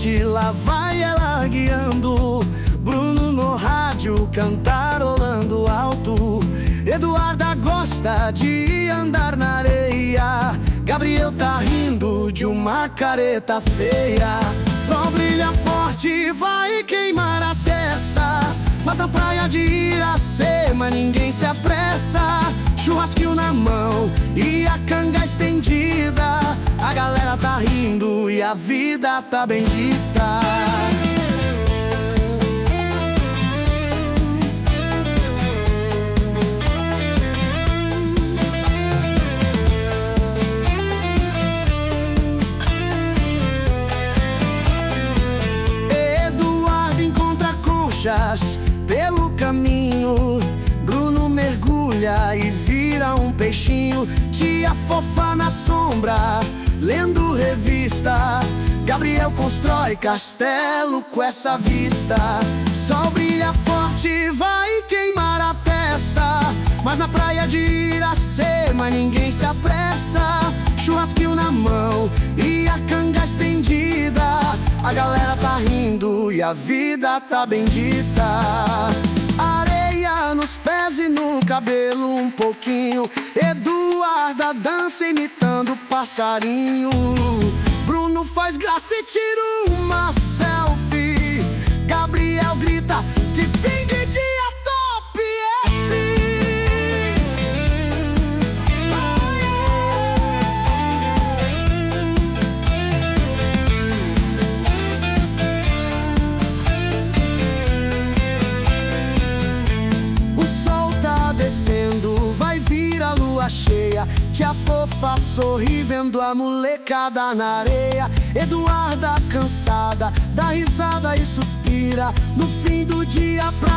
frente, lá vai ela guiando. Bruno no rádio cantarolando alto. Eduarda gosta de andar na areia. Gabriel tá rindo de uma careta feia. Sol brilha forte, vai queimar a testa. Mas na praia de Iracema ninguém se apressa. Churrasquinho na mão e a canga estendida. A galera tá rindo e a vida tá bendita. Eduardo encontra conchas pelo caminho. Bruno mergulha e vira um peixinho. Tia fofa na sombra, lendo revista. Gabriel constrói castelo com essa vista. Sol brilha forte, vai queimar a testa. Mas na praia de Iracema ninguém se apressa. Churrasquinho na mão e a canga estendida. A galera tá rindo e a vida tá bendita. Areia nos pés e no cabelo um pouquinho. Eduarda dança imitando passarinho. Bruno faz graça e tira uma selfie. Gabriel grita, que fim de dia top esse. O sol tá descendo, vai vir a lua cheia. Tia fofa sorri vendo a molecada na areia. Eduarda cansada, dá risada e suspira. No fim do dia